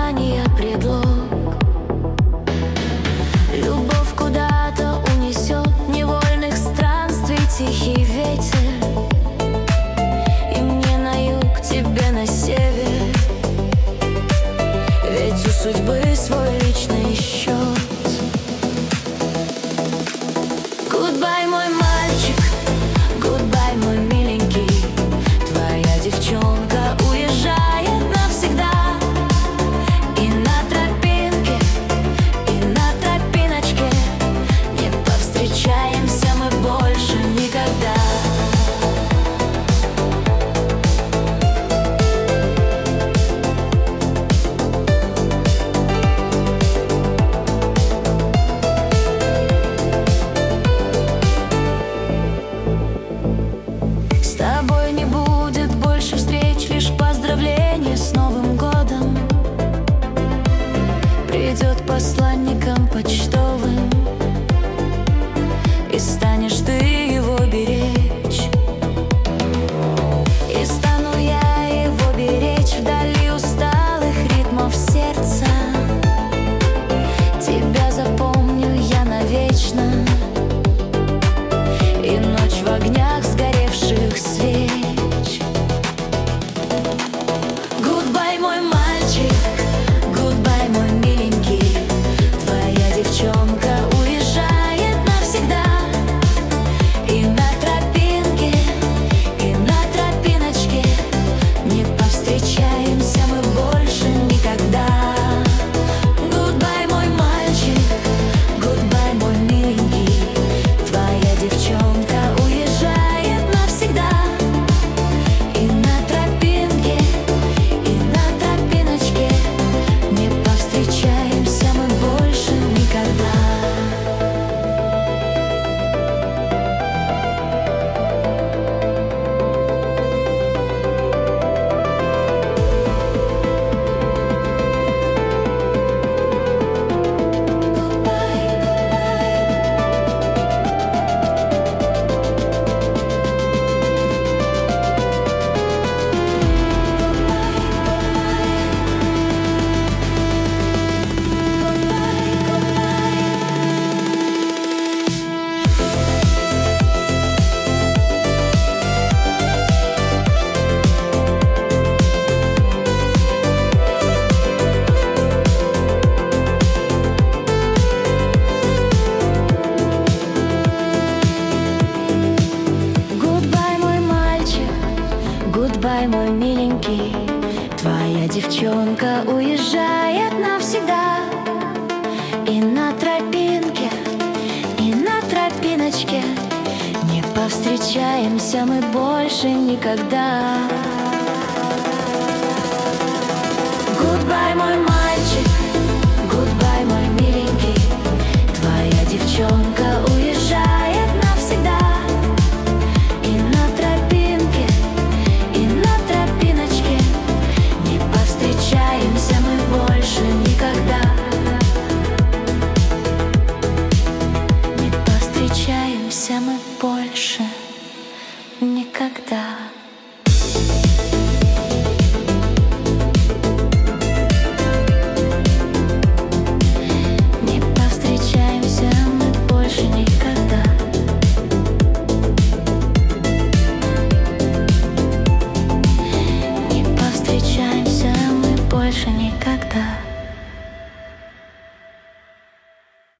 желания предлог. Любовь куда-то унесет невольных странствий тихий ветер. И мне на юг, тебе на север, ведь у судьбы свой личный счет. Гудбай, мой мальчик, гудбай, мой миленький. Твоя девчонка уезжает навсегда. И на тропинке, и на тропиночке не повстречаемся мы больше никогда. С тобой не будет больше встреч, лишь поздравления с Новым годом. Придет посланником почтовым, и станешь ты его беречь. И стану я его беречь вдали усталых ритмов сердца. Тебя запомню я навечно, и ночь в огнях сгоревших свеч. Гудбай, мой мальчик, гудбай, мой миленький. Твоя девчонка уезжает навсегда. И на тропинке, и на тропиночке не повстречаемся мы больше никогда. Гудбай, мой мальчик, гудбай, мой миленький. Твоя девчонка уезжает навсегда. И на тропинке, и на тропиночке не повстречаемся мы больше никогда. Гудбай, мой мальчик, гудбай, мой миленький. Твоя девчонка уезжает навсегда. И на тропинке, и на тропиночке не повстречаемся мы больше никогда. Гудбай, мой мальчик, гудбай, мой миленький. Твоя девчонка уезжает навсегда. И на тропинке, и на тропиночке не повстречаемся мы больше никогда. Не повстречаемся мы больше никогда. Не повстречаемся мы больше никогда. Не повстречаемся мы больше никогда.